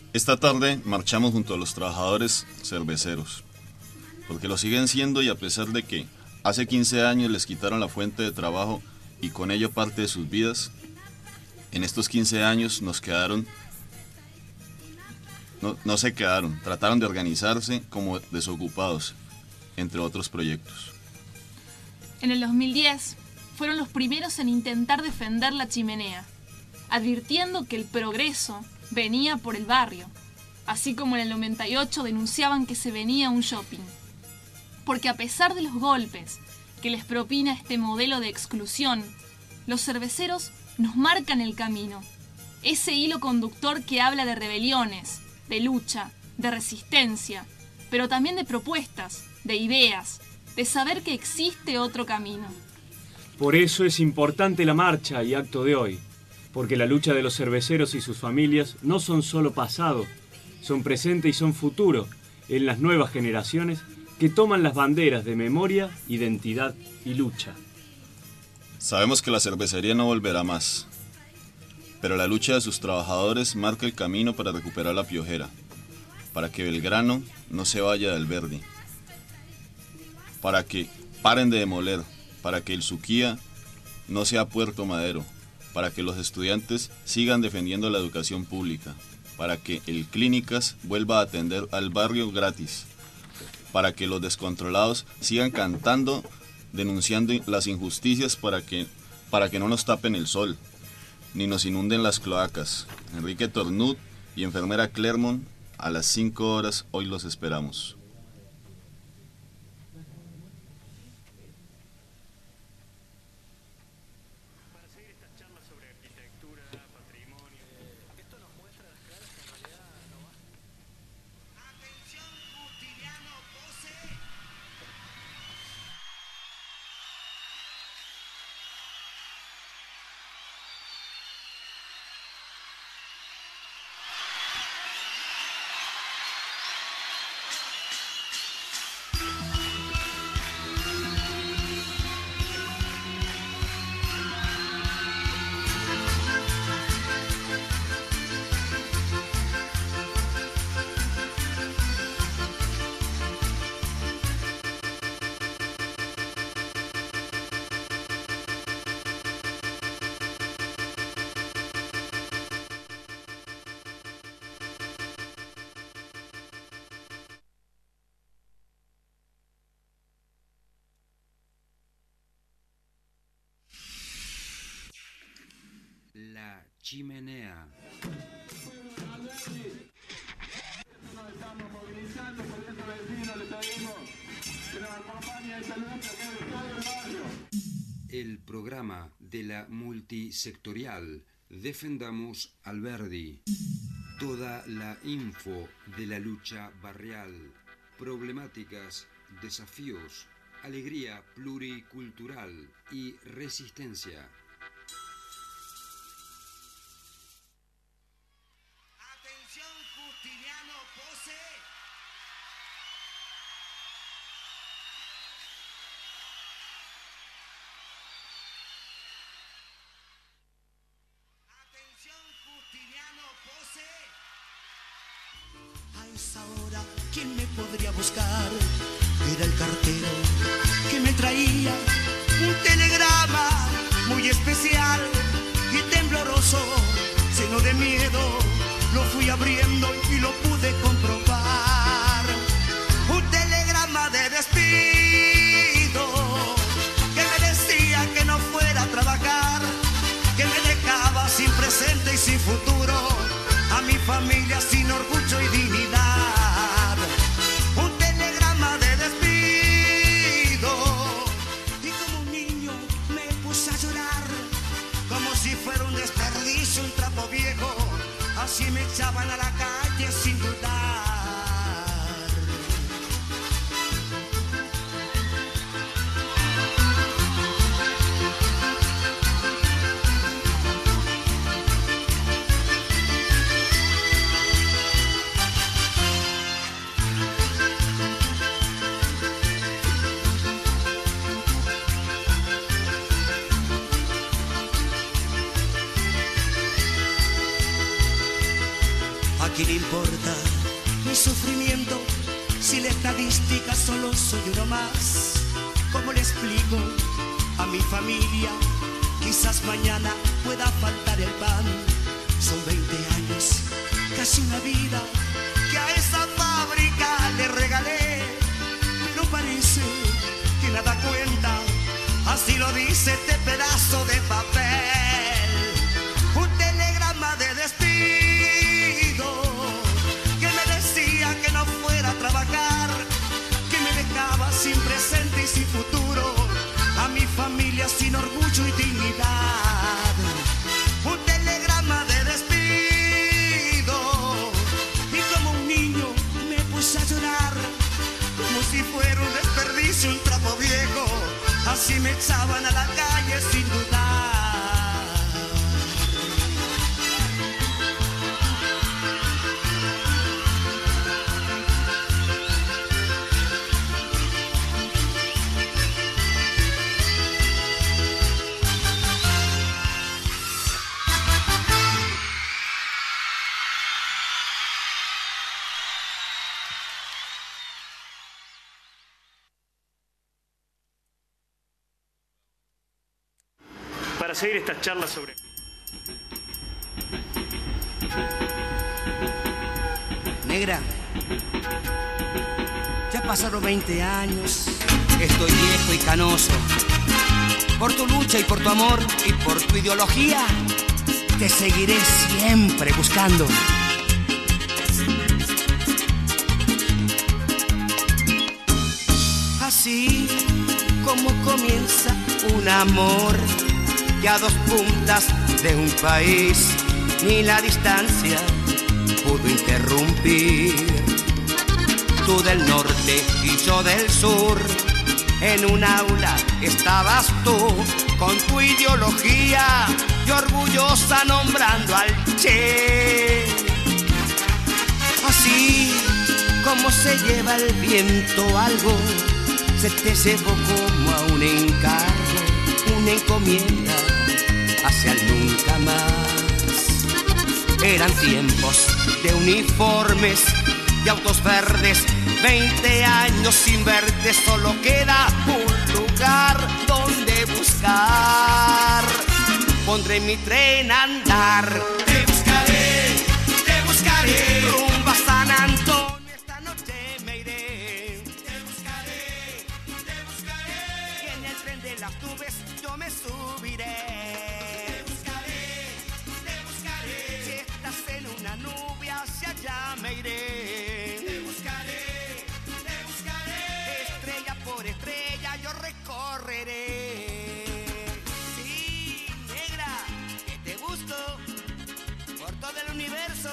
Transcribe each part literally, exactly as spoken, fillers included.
Esta tarde marchamos junto a los trabajadores cerveceros, porque lo siguen siendo y a pesar de que hace quince años les quitaron la fuente de trabajo y con ello parte de sus vidas, en estos quince años nos quedaron, no, no se quedaron, trataron de organizarse como desocupados, entre otros proyectos. En el dos mil diez fueron los primeros en intentar defender la chimenea, advirtiendo que el progreso venía por el barrio, así como en el noventa y ocho denunciaban que se venía un shopping. Porque a pesar de los golpes que les propina este modelo de exclusión, los cerveceros nos marcan el camino, ese hilo conductor que habla de rebeliones, de lucha, de resistencia, pero también de propuestas, de ideas, de saber que existe otro camino. Por eso es importante la marcha y acto de hoy, porque la lucha de los cerveceros y sus familias no son solo pasado, son presente y son futuro en las nuevas generaciones que toman las banderas de memoria, identidad y lucha. Sabemos que la cervecería no volverá más, pero la lucha de sus trabajadores marca el camino para recuperar la Piojera, para que Belgrano no se vaya del Verdi, para que paren de demoler, para que el Suquía no sea Puerto Madero, para que los estudiantes sigan defendiendo la educación pública, para que el Clínicas vuelva a atender al barrio gratis, para que los descontrolados sigan cantando, denunciando las injusticias para que, para que no nos tapen el sol, ni nos inunden las cloacas. Enrique Tornud y enfermera Clermont, a las cinco horas hoy los esperamos. La chimenea. Nos estamos movilizando, por eso vecinos les pedimos que nos acompañen a esta lucha que es de todo el barrio. El programa de la multisectorial Defendamos Alberdi. Toda la info de la lucha barrial, problemáticas, desafíos, alegría pluricultural y resistencia. Ahora, ¿quién me podría buscar? Era el cartero que me traía un telegrama muy especial y tembloroso, lleno de miedo, lo fui abriendo y lo pude comprobar. Un telegrama de despido que me decía que no fuera a trabajar, que me dejaba sin presente y sin futuro, a mi familia sin orgullo y dignidad. Un telegrama de despido y como un niño me puse a llorar, como si fuera un desperdicio, un trapo viejo, así me echaban a la calle sin dudar. ¿A quién importa mi sufrimiento si la estadística solo soy uno más? ¿Cómo le explico a mi familia? Quizás mañana pueda faltar el pan. Son veinte años, casi una vida, que a esa fábrica le regalé. Pero parece que nada cuenta, así lo dice este pedazo de papel. Un telegrama de despido que me decía que no fuera a trabajar, que me dejaba sin presente y sin futuro, a mi familia sin orgullo y dignidad. Un telegrama de despido y como un niño me puse a llorar, como si fuera un desperdicio, un trapo viejo. Así me echaban a la calle sin dudar. Para seguir estas charlas sobre... Negra, ya pasaron veinte años, estoy viejo y canoso. Por tu lucha y por tu amor y por tu ideología, te seguiré siempre buscando. Así como comienza un amor, y a dos puntas de un país ni la distancia pudo interrumpir. Tú del norte y yo del sur, en un aula estabas tú con tu ideología y orgullosa nombrando al Che. Así como se lleva el viento algo, se te llevó como a un encargo, una encomienda hacia el nunca más. Eran tiempos de uniformes y autos verdes, veinte años sin verte, solo queda un lugar donde buscar. Pondré mi tren a andar, te buscaré, te buscaré, rumbo a San Antonio, esta noche me iré. Te buscaré, te buscaré, y en el tren de las nubes yo me subiré. Hacia allá me iré. Te buscaré, te buscaré. Estrella por estrella yo recorreré. Sí, negra, que te busco por todo el universo.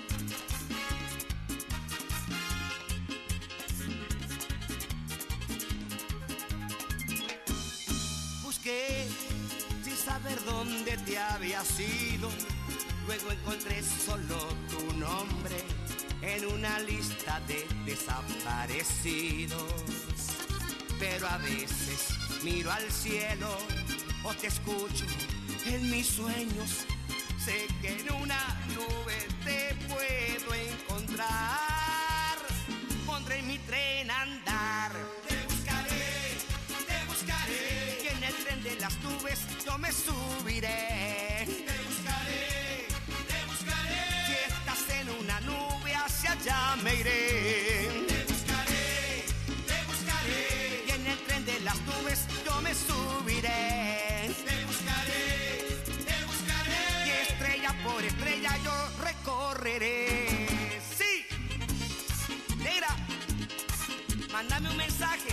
Busqué sin saber dónde te habías ido. Luego encontré solo tu nombre en una lista de desaparecidos. Pero a veces miro al cielo o te escucho en mis sueños. Sé que en una nube te puedo encontrar. Pondré mi tren a andar. Te buscaré, te buscaré. Y en el tren de las nubes yo me subiré. Te buscaré. Hacia allá me iré. Te buscaré, te buscaré. Y en el tren de las nubes yo me subiré. Te buscaré, te buscaré. Y estrella por estrella yo recorreré. Sí, negra, mándame un mensaje.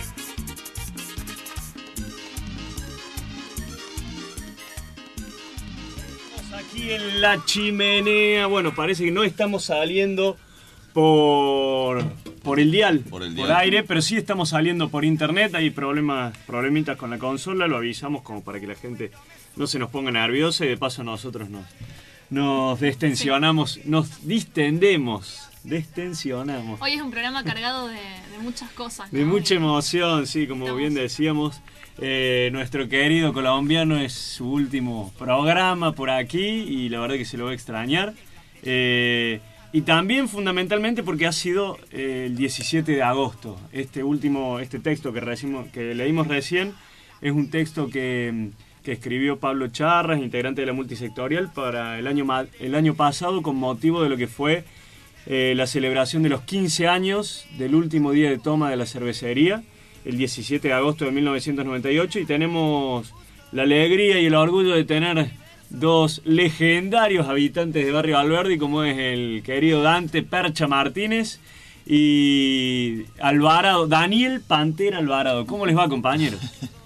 Aquí en la chimenea, bueno, parece que no estamos saliendo por, por el dial, por, el por dial. aire, pero sí estamos saliendo por internet. Hay problemas, problemitas con la consola, lo avisamos como para que la gente no se nos ponga nerviosa y de paso nosotros nos, nos destensionamos, sí. nos distendemos, destensionamos. Hoy es un programa cargado de, de muchas cosas, ¿no? De mucha emoción, sí, como estamos. bien decíamos. Eh, nuestro querido colombiano es su último programa por aquí y la verdad que se lo va a extrañar. Eh, Y también fundamentalmente porque ha sido eh, el diecisiete de agosto. Este último, este texto que, recimos, que leímos recién es un texto que, que escribió Pablo Charras, integrante de la multisectorial, para el año, el año pasado con motivo de lo que fue eh, la celebración de los quince años del último día de toma de la cervecería, el diecisiete de agosto de mil novecientos noventa y ocho, y tenemos la alegría y el orgullo de tener dos legendarios habitantes de Barrio Alberdi, como es el querido Dante Percha Martínez y Alvarado, Daniel Pantera Alvarado. ¿Cómo les va, compañeros?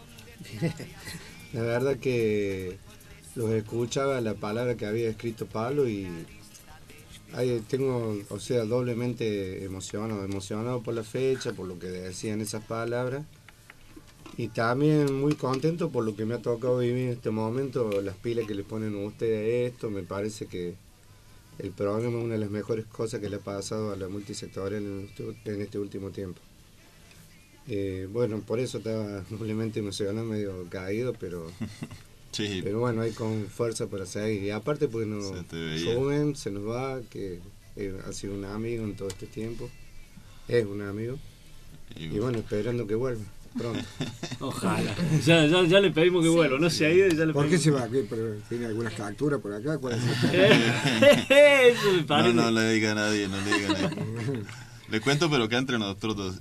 La verdad que los escuchaba la palabra que había escrito Pablo y ahí tengo, o sea, doblemente emocionado, emocionado por la fecha, por lo que decían esas palabras. Y también muy contento por lo que me ha tocado vivir en este momento, las pilas que le ponen ustedes a esto. Me parece que el programa es una de las mejores cosas que le ha pasado a la multisectorial en este, en este último tiempo. Eh, bueno, por eso estaba doblemente emocionado, medio caído, pero, sí. pero bueno, hay con fuerza para seguir. Y aparte, pues no, Rubén se nos va, que eh, ha sido un amigo en todo este tiempo, es un amigo, y, y bueno, esperando que vuelva. Pronto. Ojalá. Ya, ya, ya le pedimos que sí. vuelva, no se ha ido y ya le pedimos. ¿Por qué se va aquí? ¿Tiene algunas capturas por acá? ¿Cuál es el Eso me parece. No, no le diga a nadie, no le diga a nadie. Le cuento, pero que entre nosotros dos.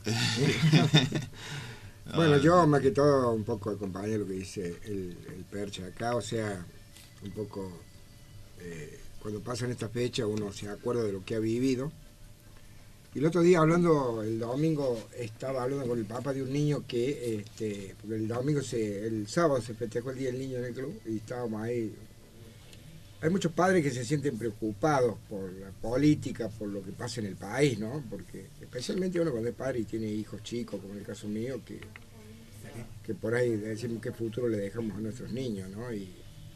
Bueno, yo más que todo un poco acompañé lo que dice el, el Percha acá, o sea, un poco eh, cuando pasan estas fechas uno se acuerda de lo que ha vivido. Y el otro día hablando, el domingo estaba hablando con el papá de un niño que, este, porque el domingo, se, el sábado se festejó el Día del Niño en el club y estábamos ahí. Hay muchos padres que se sienten preocupados por la política, por lo que pasa en el país, ¿no? Porque especialmente uno cuando es padre y tiene hijos chicos, como en el caso mío, que, que por ahí decimos qué futuro le dejamos a nuestros niños, ¿no? Y,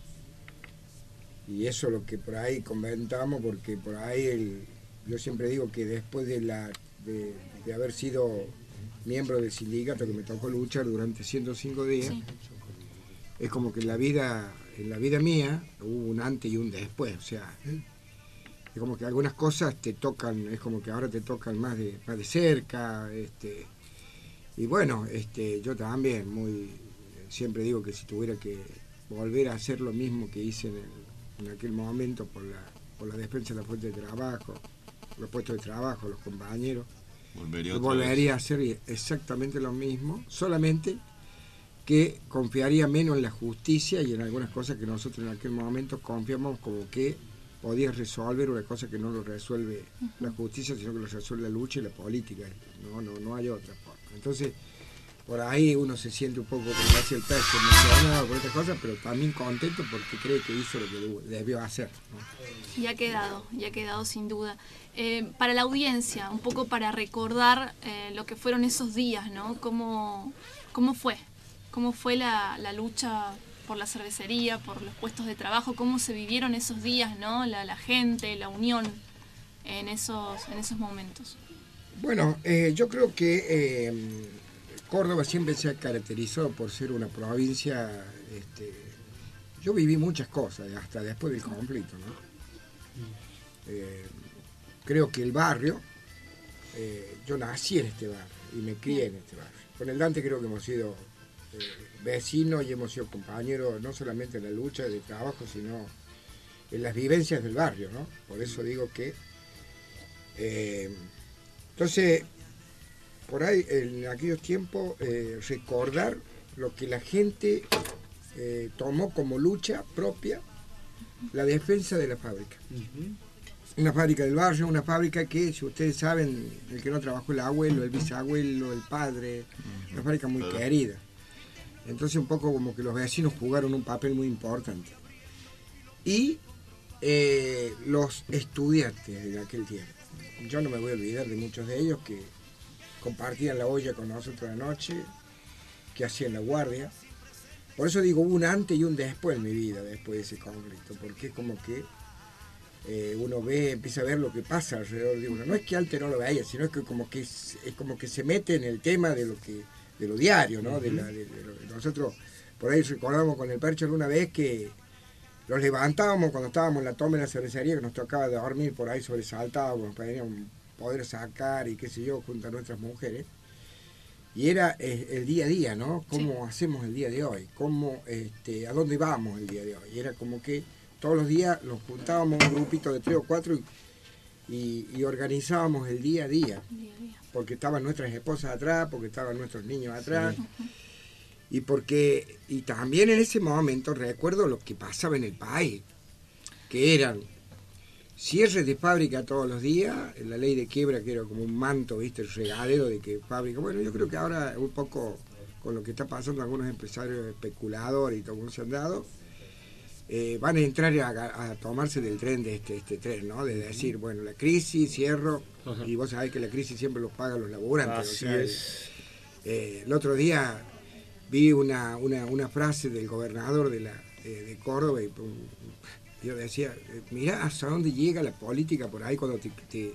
y eso es lo que por ahí comentamos, porque por ahí el... Yo siempre digo que después de, la, de, de haber sido miembro del sindicato que me tocó luchar durante ciento cinco días, sí. es como que en la vida, en la vida mía hubo un antes y un después, o sea, es como que algunas cosas te tocan, es como que ahora te tocan más de, más de cerca, este, y bueno, este, yo también muy siempre digo que si tuviera que volver a hacer lo mismo que hice en, el, en aquel momento por la, por la defensa de la fuente de trabajo, los puestos de trabajo, los compañeros, volvería, volvería a hacer exactamente lo mismo, solamente que confiaría menos en la justicia y en algunas cosas que nosotros en aquel momento confiamos como que podía resolver una cosa que no lo resuelve uh-huh. la justicia, sino que lo resuelve la lucha y la política. No, no, no hay otra forma. Entonces, por ahí uno se siente un poco, como decía el Percha, emocionado por estas cosas, pero también contento porque cree que hizo lo que debió hacer, ¿no? Y ha quedado, y ha quedado sin duda. Eh, para la audiencia, un poco para recordar eh, lo que fueron esos días, ¿no? ¿Cómo, cómo fue? ¿Cómo fue la, la lucha por la cervecería, por los puestos de trabajo? ¿Cómo se vivieron esos días, ¿no? La, la gente, la unión en esos, en esos momentos. Bueno, eh, yo creo que... Eh, Córdoba siempre se ha caracterizado por ser una provincia, este, yo viví muchas cosas, hasta después del conflicto, ¿no? Eh, creo que el barrio, eh, yo nací en este barrio y me crié en este barrio. Con el Dante creo que hemos sido eh, vecinos y hemos sido compañeros, no solamente en la lucha de trabajo, sino en las vivencias del barrio, ¿no? Por eso digo que... Eh, entonces... Por ahí, en aquellos tiempos, eh, recordar lo que la gente eh, tomó como lucha propia, la defensa de la fábrica. Uh-huh. Una fábrica del barrio, una fábrica que, si ustedes saben, el que no trabajó el abuelo, el bisabuelo, el padre, uh-huh. una fábrica muy claro. querida. Entonces un poco como que los vecinos jugaron un papel muy importante. Y eh, los estudiantes de aquel tiempo. Yo no me voy a olvidar de muchos de ellos que compartían la olla con nosotros la noche, que hacían la guardia. Por eso digo, hubo un antes y un después en mi vida, después de ese conflicto, porque es como que eh, uno ve, empieza a ver lo que pasa alrededor de uno. No es que antes no lo veía, sino que como que es, es como que se mete en el tema de lo que de lo diario, ¿no? Uh-huh. de la, de, de lo, nosotros por ahí recordamos con el Percha alguna vez que los levantábamos cuando estábamos en la toma de la cervecería, que nos tocaba dormir por ahí sobresaltábamos, para poder sacar y qué sé yo, junto a nuestras mujeres. Y era eh, el día a día, ¿no? ¿Cómo sí. hacemos el día de hoy? ¿Cómo, este, ¿A dónde vamos el día de hoy? Y era como que todos los días nos juntábamos un grupito de tres o cuatro y, y, y organizábamos el día a día. día, a día. Porque estaban nuestras esposas atrás, porque estaban nuestros niños atrás. Sí. Y porque y también en ese momento recuerdo lo que pasaba en el país, que eran cierres de fábrica todos los días, la ley de quiebra que era como un manto, viste, el regadero de que fábrica. Bueno, yo creo que ahora un poco con lo que está pasando algunos empresarios especuladores y todo como se han dado, eh, van a entrar a, a tomarse del tren de este, este tren, ¿no? De decir, bueno, la crisis, cierro, Ajá. y vos sabés que la crisis siempre los pagan los laburantes. Así o sea, es. Eh, el otro día vi una, una, una frase del gobernador de, la, eh, de Córdoba y um, yo decía, mirá hasta dónde llega la política por ahí cuando te, te,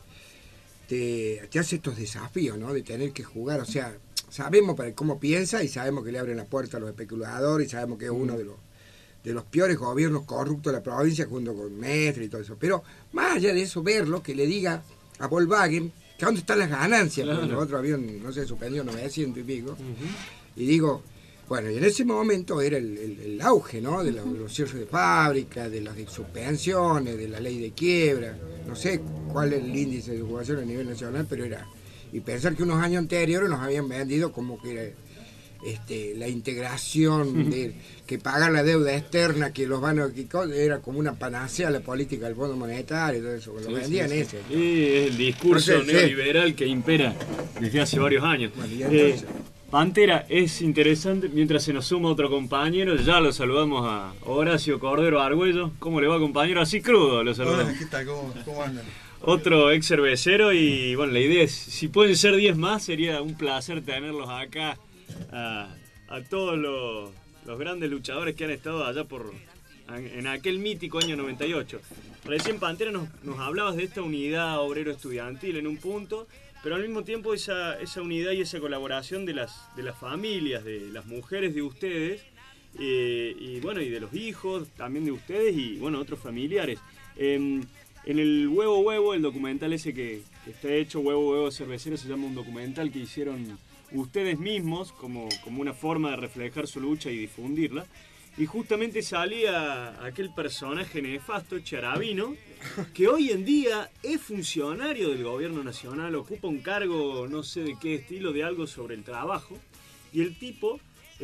te, te hace estos desafíos, ¿no? De tener que jugar, o sea, sabemos para cómo piensa y sabemos que le abren la puerta a los especuladores y sabemos que es uno de los de los peores gobiernos corruptos de la provincia junto con Mestre y todo eso, pero más allá de eso, verlo, que le diga a Volkswagen que dónde están las ganancias, claro. Porque los otros avión no se suspendió novecientos y pico, uh-huh. y digo, bueno, y en ese momento era el, el, el auge, ¿no? De, la, de los cierres de fábrica, de las suspensiones, de la ley de quiebra, no sé cuál es el índice de ocupación a nivel nacional, pero era, y pensar que unos años anteriores nos habían vendido como que era este, la integración de que pagar la deuda externa, que los van a era como una panacea a la política del Fondo Monetario y todo eso, lo sí, vendían sí, ese. Sí, ¿no? Es el discurso Entonces, neoliberal sí. que impera desde hace varios años. Bueno, y entonces, eh, Pantera, es interesante, mientras se nos suma otro compañero, ya lo saludamos a Horacio Cordero Argüello. ¿Cómo le va, compañero? Así crudo lo saludamos. Hola, ¿qué tal? ¿Cómo, cómo andan? Otro ex cervecero y bueno, la idea es, si pueden ser diez más, sería un placer tenerlos acá, a, a todos los, los grandes luchadores que han estado allá por en aquel mítico año noventa y ocho. Recién, Pantera, nos, nos hablabas de esta unidad obrero-estudiantil en un punto, pero al mismo tiempo esa, esa unidad y esa colaboración de las, de las familias, de las mujeres de ustedes, eh, y bueno, y de los hijos también de ustedes y bueno, otros familiares. Eh, en el Huevo Huevo, el documental ese que, que está hecho, Huevo Huevo Cervecero, se llama un documental que hicieron ustedes mismos como, como una forma de reflejar su lucha y difundirla. Y justamente salía aquel personaje nefasto, Charabino, que hoy en día es funcionario del gobierno nacional, ocupa un cargo no sé de qué estilo, de algo sobre el trabajo, y el tipo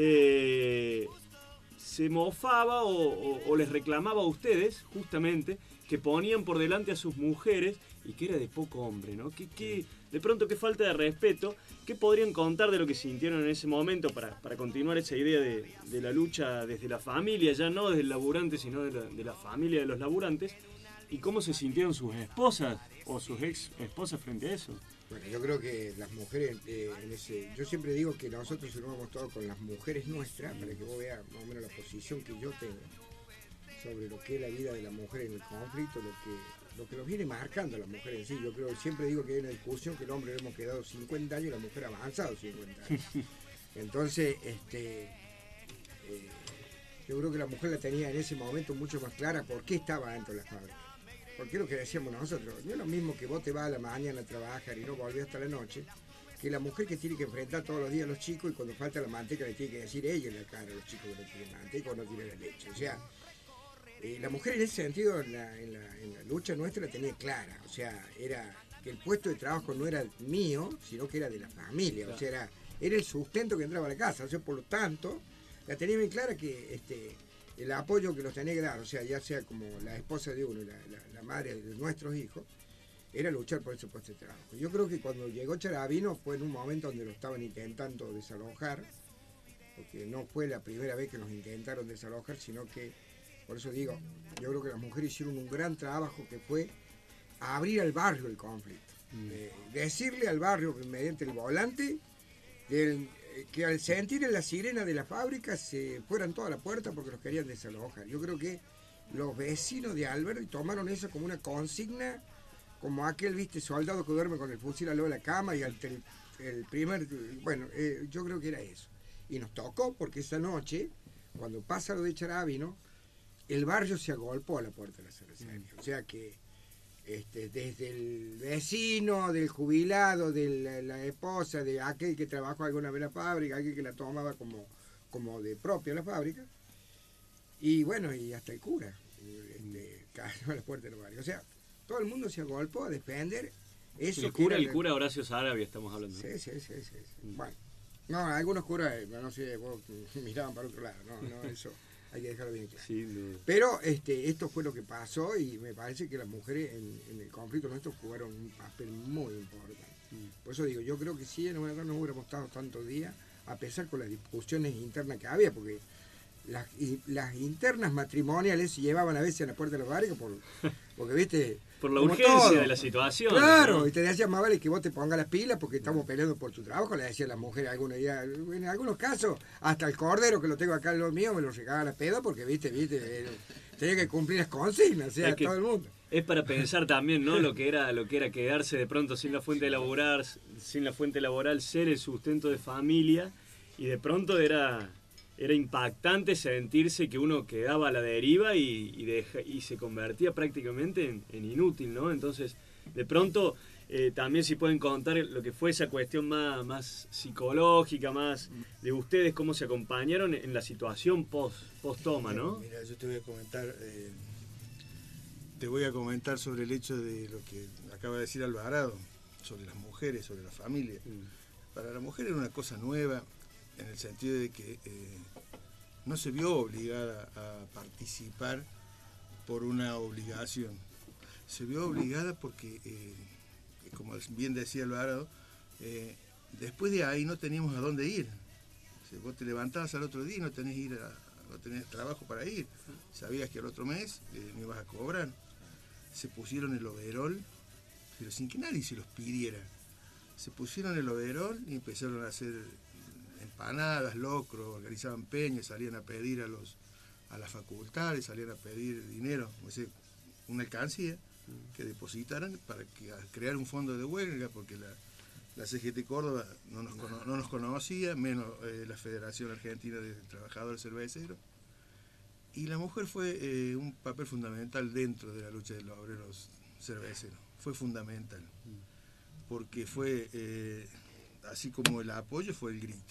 eh, se mofaba o, o, o les reclamaba a ustedes, justamente, que ponían por delante a sus mujeres y que era de poco hombre, ¿no? Que, que, de pronto, qué falta de respeto. ¿Qué podrían contar de lo que sintieron en ese momento para, para continuar esa idea de, de la lucha desde la familia, ya no desde el laburante, sino de la, de la familia de los laburantes? ¿Y cómo se sintieron sus esposas o sus ex esposas frente a eso? Bueno, yo creo que las mujeres, eh, en ese, yo siempre digo que nosotros firmamos todo con las mujeres nuestras, para que vos veas más o menos la posición que yo tengo sobre lo que es la vida de la mujer en el conflicto, lo que lo que nos viene marcando a la mujer en sí. Yo creo, siempre digo que hay una discusión que el hombre le hemos quedado cincuenta años y la mujer ha avanzado cincuenta años. Entonces, este, eh, yo creo que la mujer la tenía en ese momento mucho más clara por qué estaba dentro de la fábrica. Porque es lo que decíamos nosotros, no es lo mismo que vos te vas a la mañana a trabajar y no volvés hasta la noche, que la mujer que tiene que enfrentar todos los días a los chicos y cuando falta la manteca le tiene que decir ella en la cara a los chicos que no tienen manteca o no tienen la leche. O sea, Eh, la mujer en ese sentido en la, en, la, en la lucha nuestra la tenía clara, o sea, era que el puesto de trabajo no era mío, sino que era de la familia, claro. O sea, era, era el sustento que entraba a la casa, o sea, por lo tanto, la tenía bien clara que este, el apoyo que los tenía que dar, o sea, ya sea como la esposa de uno y la, la, la madre de nuestros hijos, era luchar por ese puesto de trabajo. Yo creo que cuando llegó Charabino fue en un momento donde lo estaban intentando desalojar, porque no fue la primera vez que nos intentaron desalojar, sino que por eso digo, yo creo que las mujeres hicieron un gran trabajo que fue abrir al barrio el conflicto. Mm. Eh, decirle al barrio mediante el volante del, eh, que al sentir en la sirena de la fábrica se fueran toda la puerta porque los querían desalojar. Yo creo que los vecinos de Alberdi tomaron eso como una consigna, como aquel, viste, soldado que duerme con el fusil al lado de la cama y al el, el primer... Bueno, eh, yo creo que era eso. Y nos tocó porque esa noche, cuando pasa lo de Charabino, el barrio se agolpó a la puerta de la cervecería. O sea que este, desde el vecino, del jubilado, de la, la esposa, de aquel que trabajó alguna vez en la fábrica, aquel que la tomaba como, como de propia la fábrica, y bueno, y hasta el cura, este, cayó a la puerta del barrio. O sea, todo el mundo se agolpó a defender eso. El cura, que el cura Horacio Sarabia estamos hablando. Sí, sí, sí, sí, sí. Bueno, no, algunos curas, no sé, vos miraban para otro lado, no, no, eso hay que dejarlo bien claro. Sí, no. Pero este, esto fue lo que pasó y me parece que las mujeres en, en el conflicto nuestro jugaron un papel muy importante. Mm. Por eso digo, yo creo que sí, no, no hubiéramos estado tantos días, a pesar con las discusiones internas que había, porque las, y, las internas matrimoniales se llevaban a veces a la puerta de los barrios, por, porque viste... Por la urgencia todo. De la situación. Claro, ¿no? Y te decían, más vale que vos te pongas las pilas porque estamos peleando por tu trabajo, le decían las mujeres algunos días. En algunos casos, hasta el cordero que lo tengo acá en los míos me lo regaban a pedo porque, viste, viste, tenía que cumplir las consignas, o sea, es que, todo el mundo. Es para pensar también, ¿no? Lo que era, lo que era quedarse de pronto sin la fuente laboral, sin la fuente laboral, ser el sustento de familia, y de pronto era. Era impactante sentirse que uno quedaba a la deriva y, y, deja, y se convertía prácticamente en, en inútil, ¿no? Entonces, de pronto, eh, también si pueden contar lo que fue esa cuestión más, más psicológica, más de ustedes, cómo se acompañaron en la situación post, post-toma, ¿no? Mira, yo te voy a comentar, eh, te voy a comentar sobre el hecho de lo que acaba de decir Alvarado, sobre las mujeres, sobre la familia. Mm. Para la mujer era una cosa nueva, en el sentido de que eh, no se vio obligada a participar por una obligación. Se vio obligada porque, eh, como bien decía Alvarado, eh, después de ahí no teníamos a dónde ir. O sea, vos te levantabas al otro día y no tenés, ir a, no tenés trabajo para ir. Sabías que al otro mes eh, no ibas a cobrar. Se pusieron el overol, pero sin que nadie se los pidiera. Se pusieron el overol y empezaron a hacer empanadas, locro, organizaban peñas, salían a pedir a los a las facultades, salían a pedir dinero, o sea, una alcancía que depositaran para que, a crear un fondo de huelga, porque la, la C G T Córdoba no nos, cono, no nos conocía, menos eh, la Federación Argentina de Trabajadores Cerveceros, y la mujer fue eh, un papel fundamental dentro de la lucha de los obreros cerveceros, fue fundamental, porque fue, eh, así como el apoyo, fue el grito.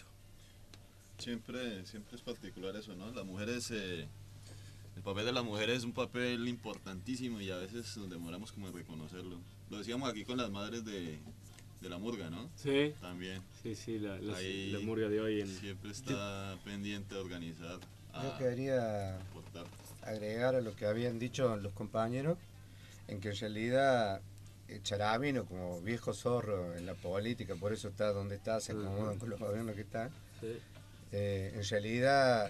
Siempre, siempre es particular eso, ¿no? Las mujeres, eh, el papel de las mujeres es un papel importantísimo y a veces nos demoramos como en reconocerlo. Lo decíamos aquí con las madres de, de la murga, ¿no? Sí. También. Sí, sí, la, la, Ahí la murga de hoy. En... Siempre está pendiente de organizar. Yo quería aportar. agregar a lo que habían dicho los compañeros, en que en realidad Charavino, como viejo zorro en la política, por eso está donde está, se acomodan con los gobiernos que están. Sí. Eh, en realidad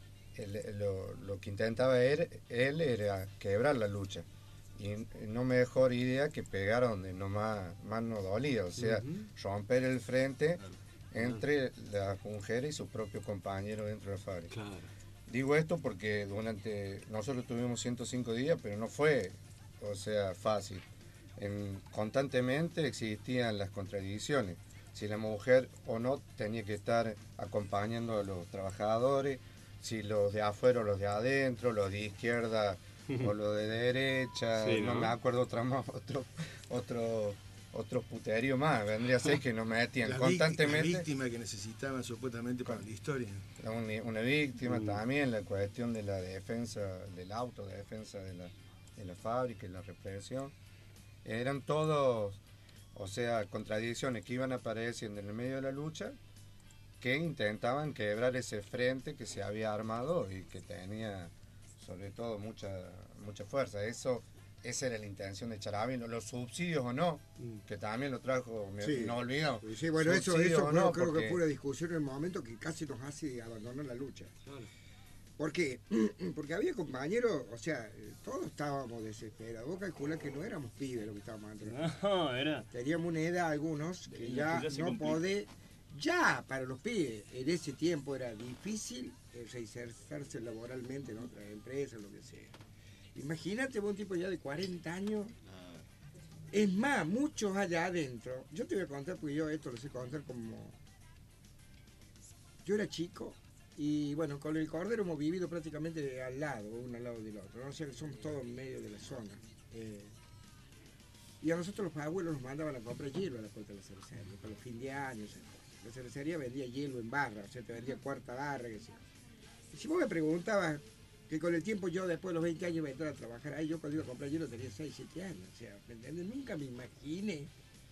el, lo, lo que intentaba él, él era quebrar la lucha y no mejor idea que pegar donde no más, más no dolía, o sea, uh-huh. romper el frente entre uh-huh. las mujeres y sus propios compañeros dentro de la fábrica. Claro. Digo esto porque durante nosotros tuvimos ciento cinco días, pero no fue, o sea, fácil. En, constantemente existían las contradicciones. Si la mujer o no tenía que estar acompañando a los trabajadores, si los de afuera o los de adentro, los de izquierda o los de derecha, sí, ¿no? no me acuerdo otra más, otro, otro, otro puterío más, vendría a ser que nos metían la constantemente. La víctima que necesitaban supuestamente para la historia. Una, una víctima mm. también, la cuestión de la defensa, del auto, de defensa de la, de la fábrica y la represión. Eran todos... O sea, contradicciones que iban apareciendo en el medio de la lucha que intentaban quebrar ese frente que se había armado y que tenía sobre todo mucha mucha fuerza. Eso, esa era la intención de Charavino, los subsidios o no, que también lo trajo, sí. no olvidamos. Sí, bueno, eso, eso fue, no, creo porque... que fue una discusión en el momento que casi nos hace abandonar la lucha. Claro. ¿Por qué? Porque había compañeros, o sea, todos estábamos desesperados. Vos calculás que no éramos pibes lo que estábamos antes. No, era. Teníamos una edad algunos que de, ya, ya no podés. Ya, para los pibes, en ese tiempo era difícil reinsertarse laboralmente en otras empresas, lo que sea. Imagínate vos un tipo ya de cuarenta años. Es más, muchos allá adentro. Yo te voy a contar, porque yo esto lo sé contar como. Yo era chico. Y bueno, con el Cordero hemos vivido prácticamente al lado, uno al lado del otro, ¿no? O sea que somos todos en medio de la zona. Eh, y a nosotros los abuelos nos mandaban a comprar hielo a la puerta de la cervecería, para los fin de año, esas cosas. La cervecería vendía hielo en barra, o sea, te vendía cuarta barra, que sea. Y si vos me preguntabas que con el tiempo yo después de los veinte años iba a entrar a trabajar ahí, yo cuando iba a comprar hielo tenía seis, siete años, o sea, ¿me entiendes? Nunca me imaginé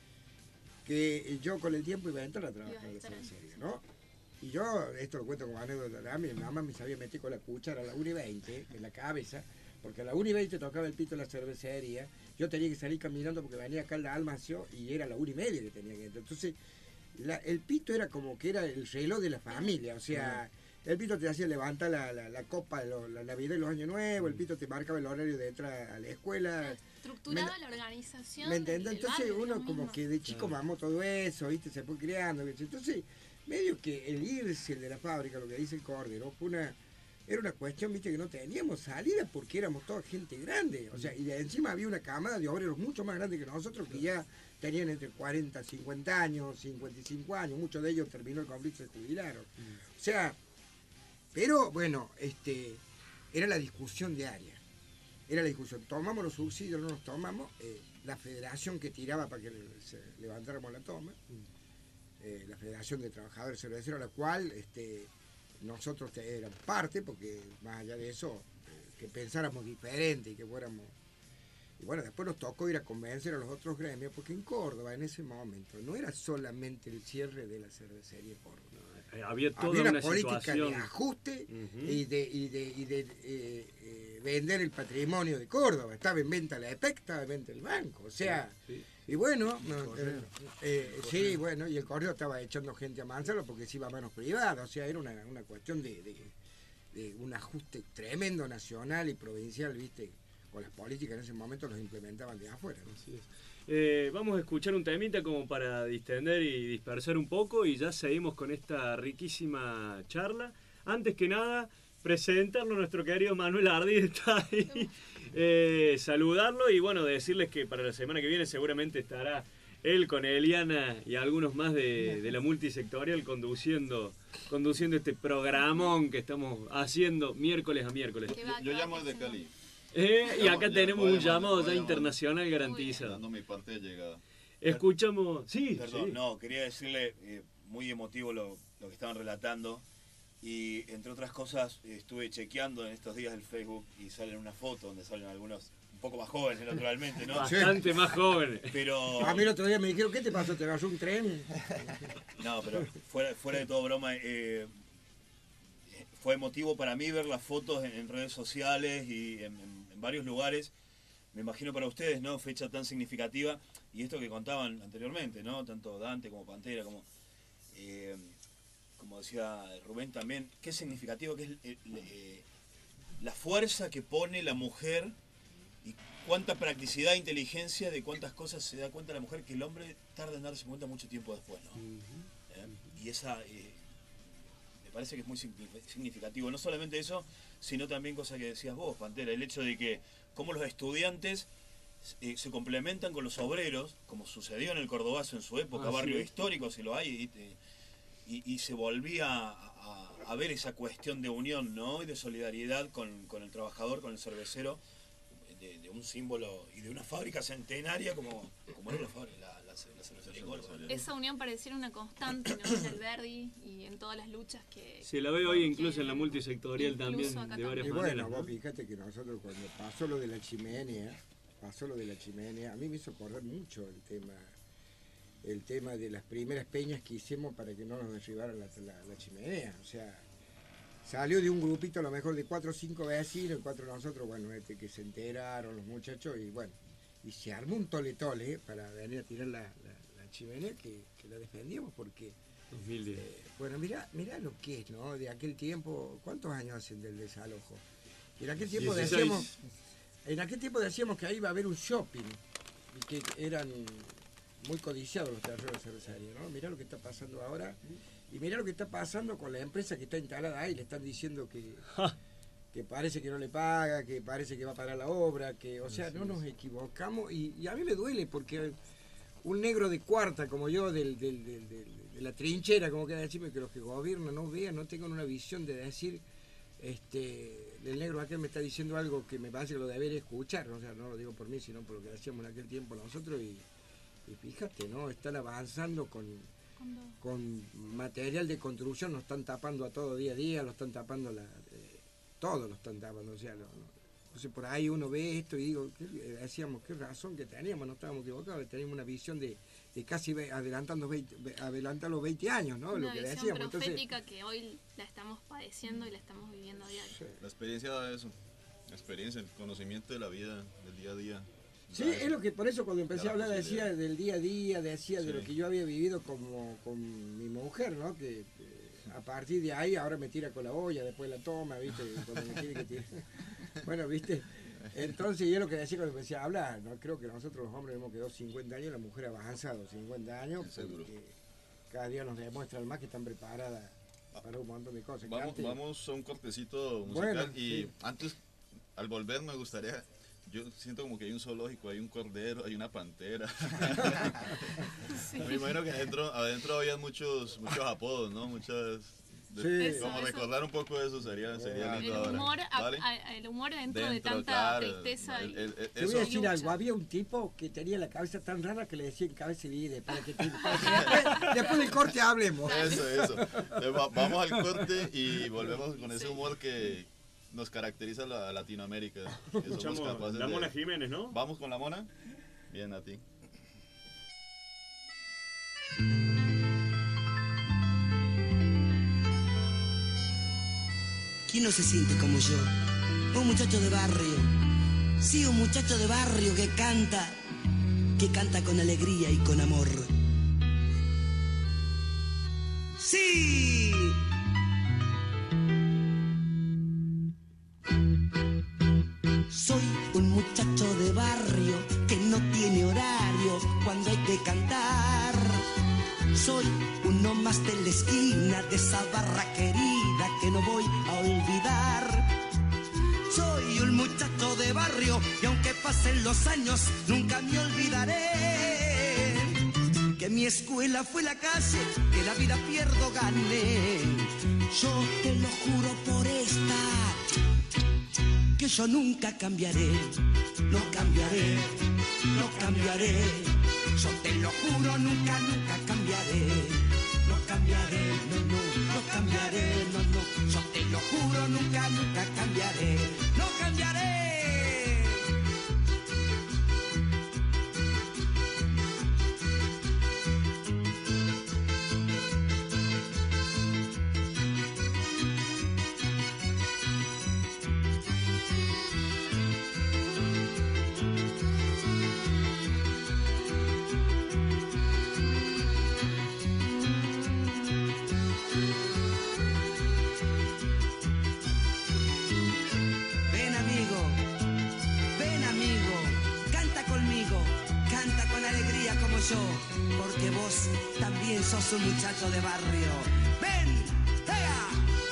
que yo con el tiempo iba a entrar a trabajar en la cervecería, ¿no? Y yo, esto lo cuento como anécdota, mi mamá me sabía meter con la cuchara a la una y veinte en la cabeza, porque a la una y veinte tocaba el pito en la cervecería, yo tenía que salir caminando porque venía acá al Dalmacio y era la una y media que tenía que entrar. Entonces, la, el pito era como que era el reloj de la familia, o sea, el pito te hacía levantar la, la, la copa de lo, la Navidad y los Años Nuevos, el pito te marcaba el horario de entrar a la escuela. Estructuraba me, la organización. ¿Me entiendes? Entonces uno como que de chico mamó todo eso, ¿viste? Se fue creando. Entonces, medio que el irse de la fábrica, lo que dice el Cordero, fue una, era una cuestión, ¿viste? Que no teníamos salida porque éramos toda gente grande. O sea, y de encima había una camada de obreros mucho más grande que nosotros, que ya tenían entre cuarenta, cincuenta años, cincuenta y cinco años. Muchos de ellos terminó el conflicto y se jubilaron. O sea, pero bueno, este, era la discusión diaria. Era la discusión, tomamos los subsidios, no nos tomamos, eh, la federación que tiraba para que se levantáramos la toma, eh, la Federación de Trabajadores Cerveceros, a la cual este, nosotros éramos parte, porque más allá de eso, eh, que pensáramos diferente y que fuéramos... Y bueno, después nos tocó ir a convencer a los otros gremios, porque en Córdoba en ese momento no era solamente el cierre de la cervecería Córdoba. No, había toda había una, una política situación de ajuste uh-huh. y de, y de, y de eh, eh, vender el patrimonio de Córdoba. Estaba en venta la E P E C, estaba en venta el banco. O sea, sí, sí. y bueno, no, eh, eh, sí, bueno, y el correo estaba echando gente a Manzano porque se iba a manos privadas. O sea, era una, una cuestión de, de, de un ajuste tremendo nacional y provincial, ¿viste? Con las políticas en ese momento los implementaban de afuera, ¿no? Así es. Eh, vamos a escuchar un temita como para distender y dispersar un poco y ya seguimos con esta riquísima charla. Antes que nada, presentarlo a nuestro querido Manuel Ardid, está ahí. Eh, saludarlo y bueno, decirles que para la semana que viene seguramente estará él con Eliana y algunos más de, de la multisectorial conduciendo, conduciendo este programón que estamos haciendo miércoles a miércoles. Yo, yo llamo desde Cali. Eh, y acá ya, tenemos ya, un llamado ya ya, internacional garantizado. Dando mi parte de llegada. Escuchamos, sí, Perdón, sí. no, quería decirle, eh, muy emotivo lo, lo que estaban relatando. Y entre otras cosas, eh, estuve chequeando en estos días el Facebook y salen una foto donde salen algunos un poco más jóvenes, naturalmente, ¿no? Bastante más jóvenes. Pero... A mí el otro día me dijeron, ¿qué te pasó? ¿Te agarró un tren? No, pero fuera, fuera de todo broma, eh, fue emotivo para mí ver las fotos en, en redes sociales y en, en, en varios lugares. Me imagino para ustedes, ¿no? Fecha tan significativa. Y esto que contaban anteriormente, ¿no? Tanto Dante como Pantera, como... Eh, como decía Rubén también, qué significativo que es eh, eh, la fuerza que pone la mujer y cuánta practicidad e inteligencia de cuántas cosas se da cuenta la mujer que el hombre tarda en darse cuenta mucho tiempo después, ¿no? Uh-huh. ¿Eh? Y esa eh, me parece que es muy significativo, no solamente eso, sino también cosa que decías vos, Pantera, el hecho de que como los estudiantes eh, se complementan con los obreros, como sucedió en el Cordobazo en su época, ah, barrio sí. histórico, si lo hay, y, eh, Y, y se volvía a, a, a ver esa cuestión de unión, ¿no? Y de solidaridad con, con el trabajador, con el cervecero, de, de un símbolo y de una fábrica centenaria como, como era la, la, la, la cervecería Golfo. Esa unión pareciera una constante, ¿no? En el Verdi y en todas las luchas que... Se la ve hoy incluso en la multisectorial también, de varias y maneras. Bueno, vos fíjate que nosotros cuando pasó lo de la chimenea, pasó lo de la chimenea, a mí me hizo acordar mucho el tema... el tema de las primeras peñas que hicimos para que no nos derribaran la, la, la chimenea. O sea, salió de un grupito a lo mejor de cuatro o cinco vecinos, cuatro de nosotros, bueno, este, que se enteraron los muchachos y bueno, y se armó un tole tole para venir a tirar la, la, la chimenea que, que la defendíamos porque... dos mil diez. Eh, bueno, mirá, mirá lo que es, ¿no? De aquel tiempo, ¿cuántos años hacen del desalojo? Y en aquel tiempo dieciséis. decíamos, en aquel tiempo decíamos que ahí iba a haber un shopping y que eran... muy codiciados los terrenos de cervecería, ¿no? Mirá lo que está pasando ahora y mirá lo que está pasando con la empresa que está instalada ahí, le están diciendo que, que parece que no le paga, que parece que va a parar la obra, que, o sea, no nos equivocamos y, y a mí me duele porque un negro de cuarta como yo del, del, del, del, en la trinchera, como queda decirme, que los que gobiernan no vean, no tengan una visión de decir, este, el negro aquel me está diciendo algo que me parece que lo debería escuchar, o sea, no lo digo por mí, sino por lo que hacíamos en aquel tiempo nosotros, y, y fíjate, ¿no? Están avanzando con, con material de construcción, nos están tapando a todo día a día, lo están tapando, la, eh, todo lo están tapando, o sea, lo, lo, entonces por ahí uno ve esto y digo, ¿qué, decíamos, qué razón que teníamos, no estábamos equivocados, teníamos una visión de, de casi adelantando veinte, adelantar los veinte años, ¿no? Una lo que visión decíamos. profética Entonces, que hoy la estamos padeciendo y la estamos viviendo a diario. Sí. La experiencia da eso, la experiencia, el conocimiento de la vida, del día a día. Sí, es lo que por eso cuando empecé a hablar decía del día a día, decía sí. de lo que yo había vivido como con mi mujer, ¿no? Que eh, a partir de ahí ahora me tira con la olla, después la toma, ¿viste? Cuando me tiene que tirar. Bueno, ¿viste? Entonces yo lo que decía cuando empecé a hablar, ¿no? Creo que nosotros los hombres hemos quedado cincuenta años, la mujer ha avanzado cincuenta años, porque cada día nos demuestran más que están preparadas para un montón de cosas. Vamos, antes... vamos a un cortecito musical bueno, y sí. antes, al volver me gustaría... Yo siento como que hay un zoológico, hay un cordero, hay una pantera. Sí. Me imagino que adentro, adentro había muchos, muchos apodos, ¿no? Muchas... De, sí. Como eso, recordar eso. Un poco de eso sería, sería el lindo humor, ahora. ¿Vale? a, a, el humor dentro, dentro de tanta claro, tristeza. El, el, el, Te voy a decir algo, había un tipo que tenía la cabeza tan rara que le decían cabeza de vide, para que, para que después, después del corte hablemos. Eso, eso. Vamos al corte y volvemos con ese humor que nos caracteriza a la Latinoamérica. Escuchamos la Mona de... Jiménez, ¿no? Vamos con la Mona. Bien, a ti. ¿Quién no se siente como yo? Un muchacho de barrio. Sí, un muchacho de barrio que canta, que canta con alegría y con amor. ¡Sí! Soy un muchacho de barrio que no tiene horario cuando hay que cantar. Soy uno más de la esquina de esa barra querida que no voy a olvidar. Soy un muchacho de barrio y aunque pasen los años nunca me olvidaré que mi escuela fue la calle, que la vida pierdo gané. Yo te lo juro por esta, que yo nunca cambiaré, no cambiaré, no cambiaré. Yo te lo juro, nunca, nunca cambiaré. No cambiaré, no, no, no cambiaré, no, no. Yo te lo juro, nunca, nunca cambiaré. No cambiaré. Porque vos también sos un muchacho de barrio. ¡Ven! ¡Ea!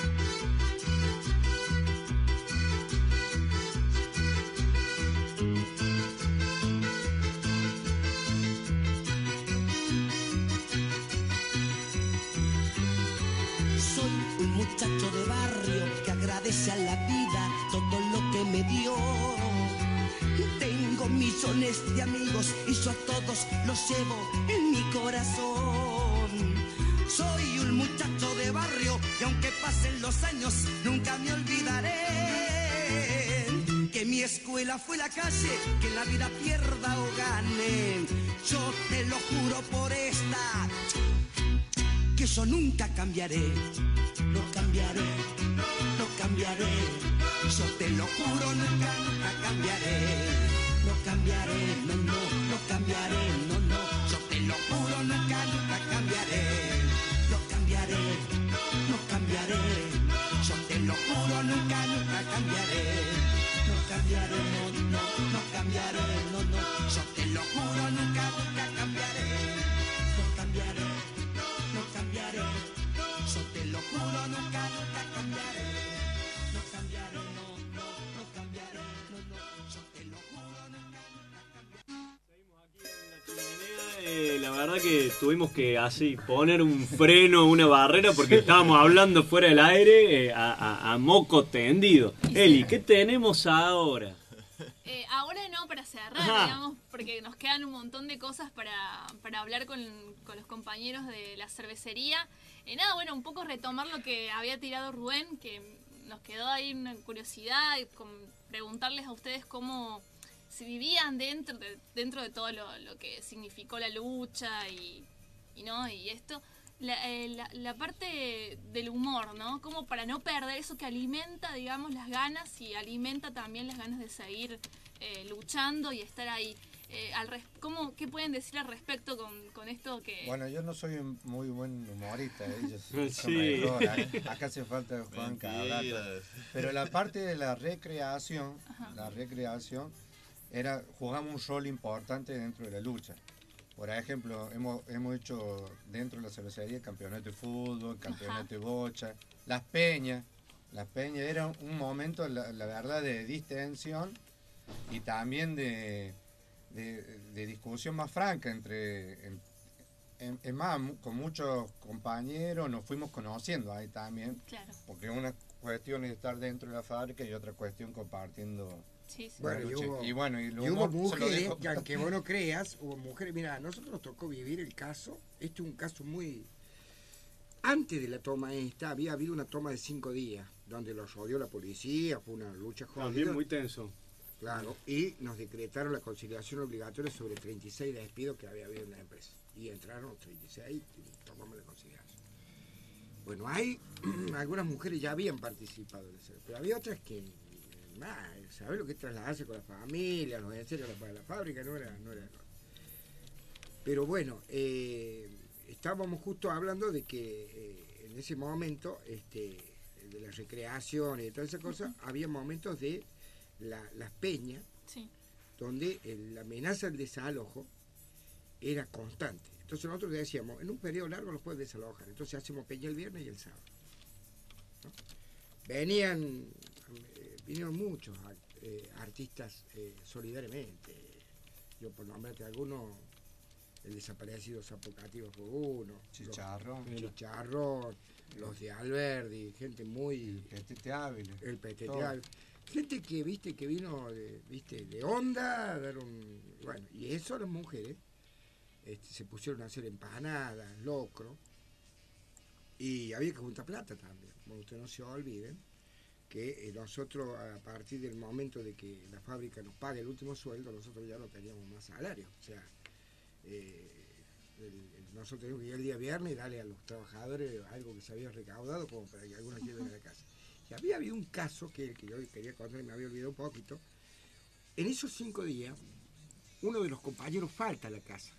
Soy un muchacho de barrio que agradece a la vida todo lo que me dio. Tengo millones de amigos y yo a todos los llevo en mi corazón. Soy un muchacho de barrio y aunque pasen los años nunca me olvidaré que mi escuela fue la calle, que la vida pierda o gane. Yo te lo juro por esta, que yo nunca cambiaré, no cambiaré, no cambiaré. Yo te lo juro, nunca, nunca cambiaré. No cambiaré, no, no, no cambiaré, no, no. Yo te lo juro, nunca, nunca cambiaré. No cambiaré, no cambiaré. Yo te lo juro, nunca, nunca cambiaré. No cambiaré, no, no, no cambiaré, no, no. Yo te lo juro, nunca, nunca cambiaré. No cambiaré, no cambiaré. Yo te lo juro, nunca, nunca cambiaré. No cambiaré, no, no, no cambiaré, no, no. Yo te lo juro, nunca, nunca cambiaré. Seguimos aquí en la chimenea. Eh, la verdad que tuvimos que así poner un freno, una barrera, porque estábamos hablando fuera del aire eh, a, a, a moco tendido. Eli, ¿qué tenemos ahora? Eh, ahora no, para cerrar, Ajá. digamos, porque nos quedan un montón de cosas para, para hablar con, con los compañeros de la cervecería. Eh, nada, bueno, un poco retomar lo que había tirado Rubén, que nos quedó ahí una curiosidad, con preguntarles a ustedes cómo se vivían dentro de, dentro de todo lo, lo que significó la lucha y, y, ¿no? y esto. La, eh, la, la parte del humor, ¿no? Como para no perder eso que alimenta, digamos, las ganas y alimenta también las ganas de seguir eh, luchando y estar ahí. Eh, al res ¿cómo, ¿Qué pueden decir al respecto con, con esto que...? Bueno, yo no soy un muy buen humorista, ¿eh? Yo soy Sí. mejor, ¿eh? Acá hace falta Juan Cabrato. Pero la parte de la recreación, Ajá. la recreación, era, jugamos un rol importante dentro de la lucha. Por ejemplo, hemos, hemos hecho dentro de la cervecería campeonato de fútbol, campeonato Ajá. de bocha, las peñas. Las peñas era un momento, la, la verdad, de distensión y también de, de, de discusión más franca entre... en- en- Es más, mu- con muchos compañeros nos fuimos conociendo ahí también, Claro, porque una cuestión es estar dentro de la fábrica y otra cuestión compartiendo... sí, sí. Bueno, la y lucha. hubo, Y bueno, y el y hubo humor se lo mujeres, dejo- que aunque vos no creas, hubo mujeres. Mira, a nosotros nos tocó vivir el caso. Este es un caso muy. Antes de la toma esta, había habido una toma de cinco días, donde los rodeó la policía, fue una lucha También jodida. muy tenso. Claro, y nos decretaron la conciliación obligatoria sobre treinta y seis despidos que había habido en la empresa. Y entraron los treinta y seis y tomamos la conciliación. Bueno, hay algunas mujeres ya habían participado en eso, pero había otras que, ¿sabes lo que es trasladarse con la familia, los enseres para la fábrica? No era, no era. Pero bueno, eh, estábamos justo hablando de que eh, en ese momento, este, de la recreación y de todas esas cosas, había momentos de la, las peñas, Sí. donde el- la amenaza del desalojo era constante. Entonces nosotros decíamos, en un periodo largo los puedes desalojar, entonces hacemos peña el viernes y el sábado. ¿No? Venían, eh, vinieron muchos eh, artistas eh, solidariamente. Yo por nombrarte algunos, el desaparecido Zapocativo fue uno, Chicharrón. los, Chicharrón, los de Alberdi, gente muy... El Petete Ávila. El P T T Todo. A. Gente que, viste, que vino de, viste, de onda, a dar un... Bueno, y eso las mujeres este, se pusieron a hacer empanadas, locro, y había que juntar plata también. Bueno, ustedes no se olviden que eh, nosotros, a partir del momento de que la fábrica nos pague el último sueldo, nosotros ya no teníamos más salario. O sea, eh, el- el- nosotros teníamos que ir el día viernes y darle a los trabajadores algo que se había recaudado como para que algunos lleven a la casa. Y había habido un caso que, que yo quería contar y me había olvidado un poquito. En esos cinco días, uno de los compañeros falta a la casa.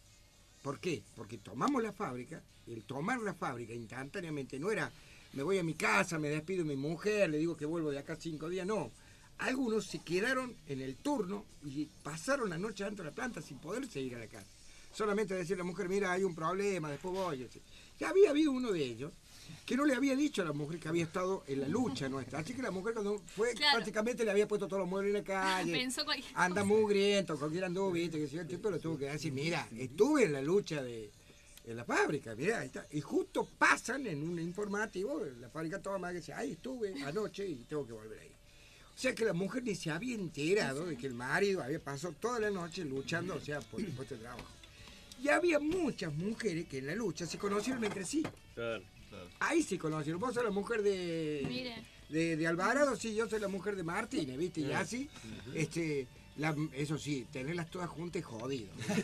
¿Por qué? Porque tomamos la fábrica, el tomar la fábrica instantáneamente no era me voy a mi casa, me despido de mi mujer, le digo que vuelvo de acá cinco días, no. Algunos se quedaron en el turno y pasaron la noche dentro de la planta sin poderse ir a la casa. Solamente decir a la mujer, mira, hay un problema, después voy. Ya había habido uno de ellos que no le había dicho a la mujer que había estado en la lucha nuestra. Así que la mujer cuando fue, Claro. prácticamente le había puesto todos los muebles en la calle. Pensó cualquier Anda cosa. mugriento, cualquiera anduvo, viste, que si el tipo lo tuvo que decir, mira, estuve en la lucha de en la fábrica, mira, ahí está. Y justo pasan en un informativo, la fábrica toma que dice, ahí estuve anoche y tengo que volver ahí. O sea que la mujer ni se había enterado de que el marido había pasado toda la noche luchando, o sea, por el puesto de trabajo. Y había muchas mujeres que en la lucha se conocieron entre sí. Claro. Ahí se conocieron. Vos sos la mujer de, Mire. de, de Alvarado, sí, yo soy la mujer de Martínez, ¿viste? Y así, este, la- eso sí, tenerlas todas juntas es jodido. ¿viste?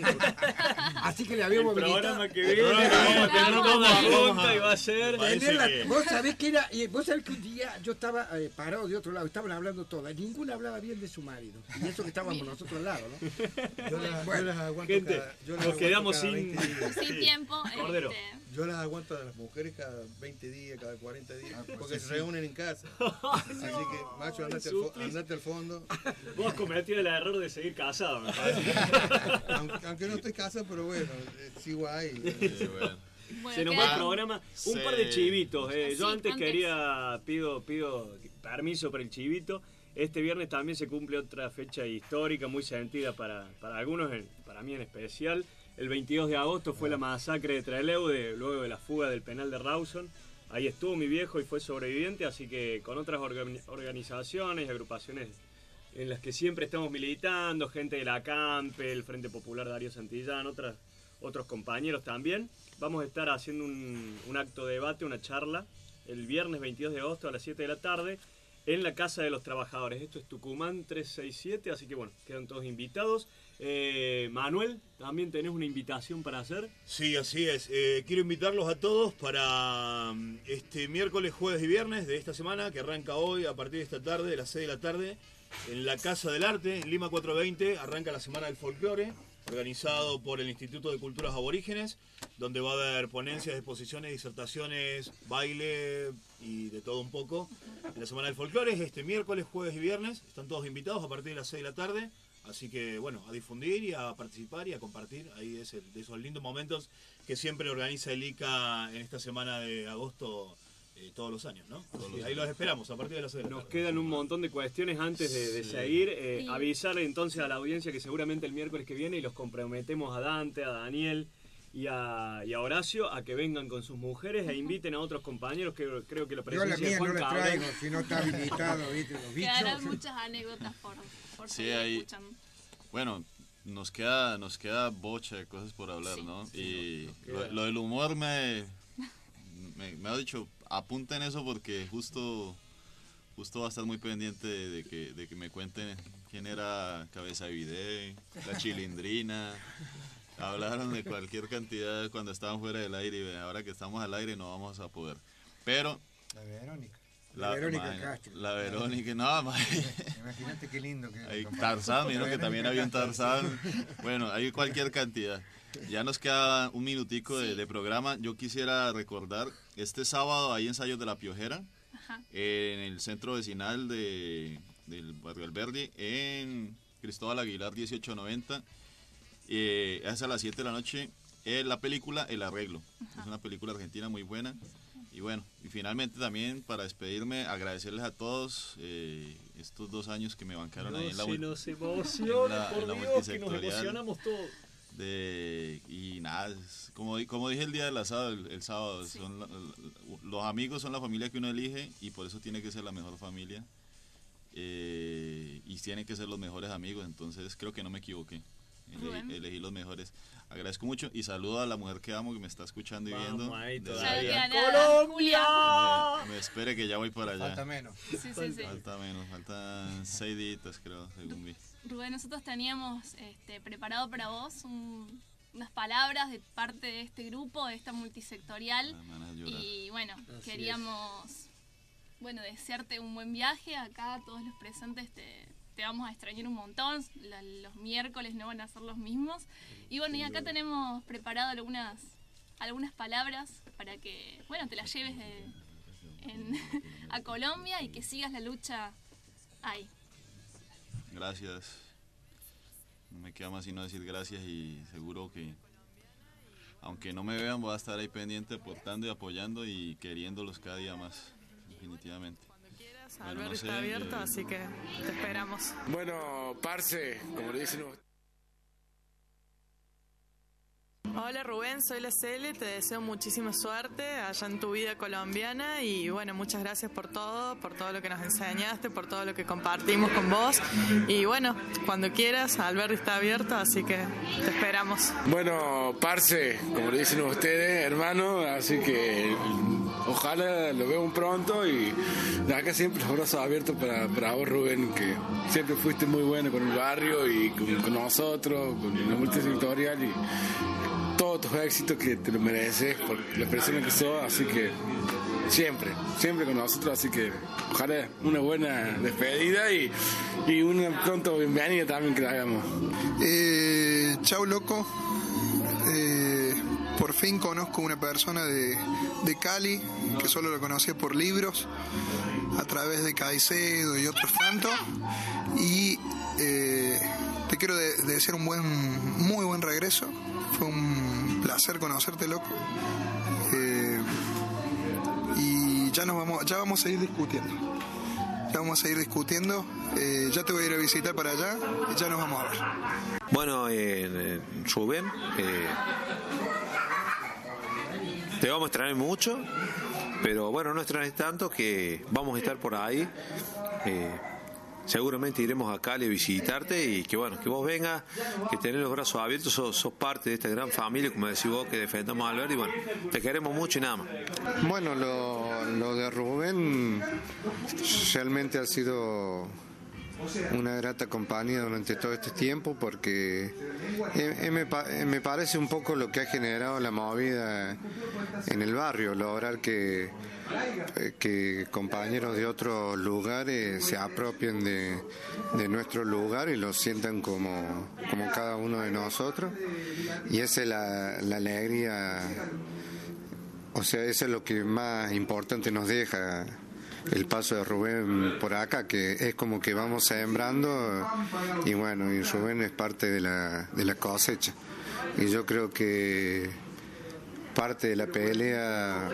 Así que le El habíamos habilitado. programa que viene vamos a tener toda junta y va a ser... Parece Tenerla- que- Vos sabés que era, y vos sabés que un día yo estaba eh, parado de otro lado, estaban hablando todas, ninguna hablaba bien de su marido. Y eso que estábamos nosotros al lado, ¿no? Yo las, Bueno, yo las aguanto gente, cada, yo las nos aguanto quedamos cada sin- veinte días. Sin tiempo. Cordero. este, Yo las aguanto a las mujeres cada veinte días, cada cuarenta días, Ah, pues porque sí, se sí. reúnen en casa. Así que, macho, andate, al, fo- suplis. andate al fondo. Vos cometió el error de seguir casado, me parece. Aunque, aunque no estoy casado, pero bueno, eh, sigo ahí. Sí, bueno. bueno, Se nos va quedan- el programa. Un Sí. par de chivitos. eh. Sí, Yo antes, antes. quería, pido, pido permiso para el chivito. Este viernes también se cumple otra fecha histórica muy sentida para, para algunos, en- para mí en especial. El veintidós de agosto fue la masacre de Trelew, de, luego de la fuga del penal de Rawson. Ahí estuvo mi viejo y fue sobreviviente, así que con otras organi- organizaciones y agrupaciones en las que siempre estamos militando, gente de la Campe, el Frente Popular Darío Santillán, otras, otros compañeros también, vamos a estar haciendo un, un acto de debate, una charla, el viernes veintidós de agosto a las siete de la tarde, en la Casa de los Trabajadores. Esto es Tucumán trescientos sesenta y siete, así que bueno, quedan todos invitados. Eh, Manuel, ¿también tenés una invitación para hacer? Sí, así es. Eh, quiero invitarlos a todos para um, este miércoles, jueves y viernes de esta semana, que arranca hoy a partir de esta tarde, de las seis de la tarde, en la Casa del Arte, en Lima cuatrocientos veinte, arranca la Semana del Folclore, organizado por el Instituto de Culturas Aborígenes, donde va a haber ponencias, exposiciones, disertaciones, baile y de todo un poco. En la Semana del Folclore es este miércoles, jueves y viernes, están todos invitados a partir de las seis de la tarde. Así que, bueno, a difundir y a participar y a compartir. Ahí es el, de esos lindos momentos que siempre organiza el I C A en esta semana de agosto eh, todos los años, ¿no? Todos los, ahí los esperamos a partir de las seis de la Nos tarde. quedan un montón de cuestiones antes de, de Sí. seguir. Eh, Sí. Avisarle entonces a la audiencia que seguramente el miércoles que viene, y los comprometemos a Dante, a Daniel y a, y a Horacio a que vengan con sus mujeres e inviten a otros compañeros, que creo que lo Yo la presencia de mía no Juan la Cabral. traigo, si no está habilitado, ¿viste? Los Quedarán bichos. muchas anécdotas por, por Sí, seguir ahí- escuchando. Bueno, nos queda, nos queda bocha de cosas por hablar, Sí. ¿no? Sí, y nos queda. lo, lo del humor me, me, me ha dicho, apunten eso porque justo, justo va a estar muy pendiente de, de que, de que me cuenten quién era Cabeza de Vide, la Chilindrina. Hablaron de cualquier cantidad cuando estaban fuera del aire y ahora que estamos al aire no vamos a poder. Pero La Verónica. La Verónica ma- Castro. La Verónica, no, ma- Imagínate qué lindo que hay era. Tarzán, me dijeron que también había un Tarzán. Bueno, hay cualquier cantidad. Ya nos queda un minutico de, Sí. de programa. Yo quisiera recordar, este sábado hay ensayos de La Piojera Ajá. en el centro vecinal de, del barrio Alberdi, en Cristóbal Aguilar dieciocho noventa. Eh, es a las siete de la noche. Eh, la película El Arreglo. Ajá. Es una película argentina muy buena. Y bueno, y finalmente también para despedirme, agradecerles a todos eh, estos dos años que me bancaron ahí en la, se mul- nos en emociona, la- por en la Dios, que nos multisectorial. emocionamos todos. de y nada, es como, di- como dije el día del asado, el, el sábado, Sí. son la- los amigos son la familia que uno elige y por eso tiene que ser la mejor familia. Eh, y tienen que ser los mejores amigos, entonces creo que no me equivoqué. Rubén. Elegí, elegí los mejores. Agradezco mucho y saludo a la mujer que amo que me está escuchando y viendo. Vamos ahí desde todavía. Ya allá. no queda nada. ¡Colombia! Que me, me espere que ya voy para allá. Falta menos. Sí, sí, sí. Falta menos, faltan seis días creo, según vi. Rubén, nosotros teníamos este, preparado para vos un- unas palabras de parte de este grupo, de esta multisectorial. Me van a llorar. Y bueno, Así queríamos bueno, desearte un buen viaje. Acá todos los presentes te, te vamos a extrañar un montón. La- los miércoles no van a ser los mismos. Y bueno, y acá tenemos preparado algunas, algunas palabras para que, bueno, te las lleves de- en- a Colombia y que sigas la lucha ahí. Gracias. No me queda más sino decir gracias y seguro que aunque no me vean voy a estar ahí pendiente aportando y apoyando y queriéndolos cada día más, definitivamente. Bueno, Alberdi no sé, está abierto, eh, así que te esperamos. Bueno, parce, como le dicen ustedes. Hola Rubén, soy la Cele, te deseo muchísima suerte allá en tu vida colombiana y bueno, muchas gracias por todo, por todo lo que nos enseñaste, por todo lo que compartimos con vos y bueno, cuando quieras, Alberdi está abierto, así que te esperamos. Bueno, parce, como le dicen ustedes, hermano, así que ojalá lo vean pronto y acá siempre los brazos abiertos para, para vos, Rubén, que siempre fuiste muy bueno con el barrio y con, con nosotros, con la multisectorial y todos tus éxitos que te lo mereces por la persona que sos, así que siempre, siempre con nosotros, así que ojalá una buena despedida y, y una pronto bienvenida también que la hagamos. Eh, chau loco, eh, por fin conozco una persona de, de Cali que solo lo conocía por libros a través de Caicedo y otros tantos y eh, te quiero de, de desear un buen, muy buen regreso. Fue un placer conocerte, loco. Eh, y ya nos vamos, ya vamos a ir discutiendo. Ya vamos a ir discutiendo Eh, ya te voy a ir a visitar para allá y ya nos vamos a ver. Bueno, eh, Rubén, eh, te vamos a extrañar mucho, pero bueno, no extrañes tanto, que vamos a estar por ahí. Eh, seguramente iremos a Cali a visitarte y que bueno, que vos vengas, que tenés los brazos abiertos, sos, sos parte de esta gran familia, como decís vos, que defendamos a Alberdi, y bueno, te queremos mucho y nada más. Bueno, lo, lo de Rubén realmente ha sido una grata compañía durante todo este tiempo, porque eh, eh, me, eh, me parece un poco lo que ha generado la movida en el barrio, lograr que, eh, que compañeros de otros lugares se apropien de, de nuestro lugar y lo sientan como, como cada uno de nosotros, y esa es la, la alegría, o sea, eso es lo que más importante nos deja el paso de Rubén por acá, que es como que vamos sembrando y bueno, y Rubén es parte de la, de la cosecha, y yo creo que parte de la pelea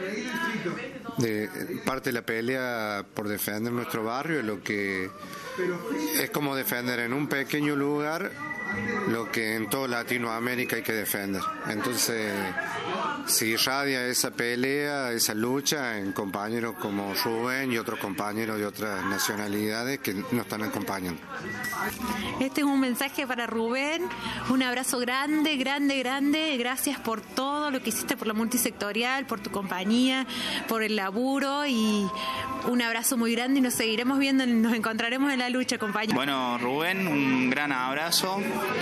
de, parte de la pelea por defender nuestro barrio es lo que es como defender en un pequeño lugar lo que en toda Latinoamérica hay que defender. Entonces, si irradia esa pelea, esa lucha en compañeros como Rubén y otros compañeros de otras nacionalidades que nos están acompañando. Este es un mensaje para Rubén, un abrazo grande, grande, grande, gracias por todo lo que hiciste por la multisectorial, por tu compañía, por el laburo, y un abrazo muy grande, y nos seguiremos viendo, nos encontraremos en la lucha, compañero. Bueno, Rubén, un gran abrazo.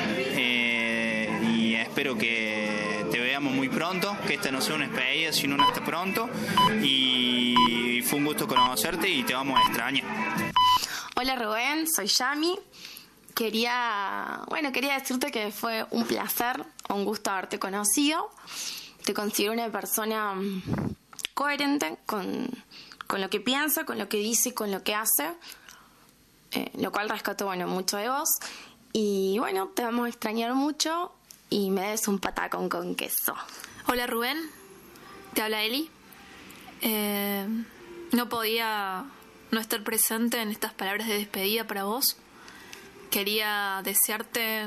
Eh, y espero que te veamos muy pronto, que esta no sea una despedida, sino un hasta pronto, y fue un gusto conocerte y te vamos a extrañar. Hola Rubén, soy Yami. Quería, bueno, quería decirte que fue un placer, un gusto haberte conocido. Te considero una persona coherente con, con lo que piensa, con lo que dice y con lo que hace, eh, lo cual rescato, bueno, mucho de vos. Y bueno, te vamos a extrañar mucho y me des un patacón con queso. Hola Rubén, te habla Eli. Eh, no podía no estar presente en estas palabras de despedida para vos. Quería desearte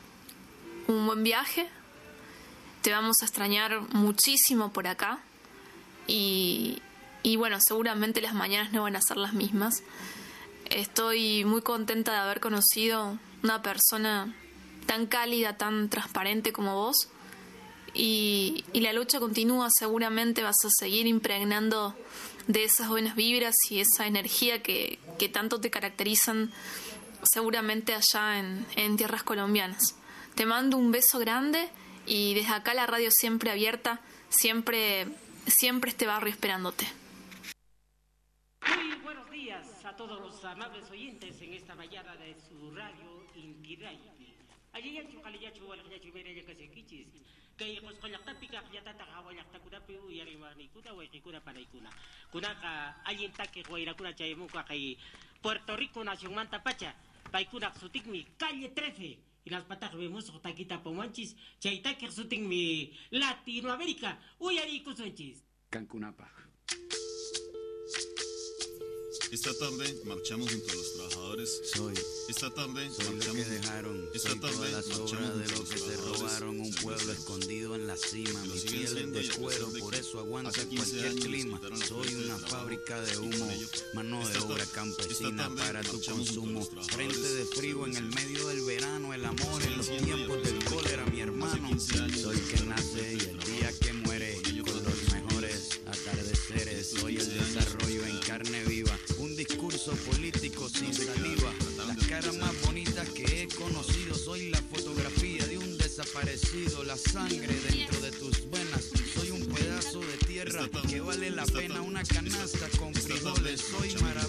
un buen viaje. Te vamos a extrañar muchísimo por acá. Y, y bueno, seguramente las mañanas no van a ser las mismas. Estoy muy contenta de haber conocido una persona tan cálida, tan transparente como vos, y, y la lucha continúa. Seguramente vas a seguir impregnando de esas buenas vibras y esa energía que, que tanto te caracterizan, seguramente allá en, en tierras colombianas. Te mando un beso grande, y desde acá la radio siempre abierta, siempre, siempre este barrio esperándote. Muy buenos días a todos los amables oyentes en esta mañana de su radio Inquiraiti. Allí ya chukaliyachu walakyachu mereya kasekichis. Kay qosqollaqtapiqa qillatata qhawallaqtakunapi uyariwarniykuna wayqikuna panaykuna. Kunaqa allintaki wayrakuna chaymuqa kay Puerto Rico nacionmanta pacha. Paykuna sutikmi calle trece. Y las patas vemos taquita pomanchis. Chaytaki sutikmi Latinoamérica. Uyarikusunchis. Cancunapa. Esta tarde marchamos junto a los trabajadores. Soy. Esta tarde soy marchamos. Lo que dejaron. Esta soy tarde todas las obras de lo que se robaron. Un pueblo escondido en la cima. Mi piel es de cuero, por eso aguanta cualquier clima. Soy una fábrica de humo, mano de obra campesina para tu consumo. Frente de frío en el medio del verano, el amor en los tiempos del cólera, mi hermano. Soy que nace y el día que muere, con los mejores atardeceres. Soy el desarrollo en carne viva. Un discurso político sin saliva. Las caras más bonitas que he conocido. Soy la fotografía de un desaparecido. La sangre dentro de tus venas. Soy un pedazo de tierra que vale la pena una canasta con frijoles. Soy maravilloso.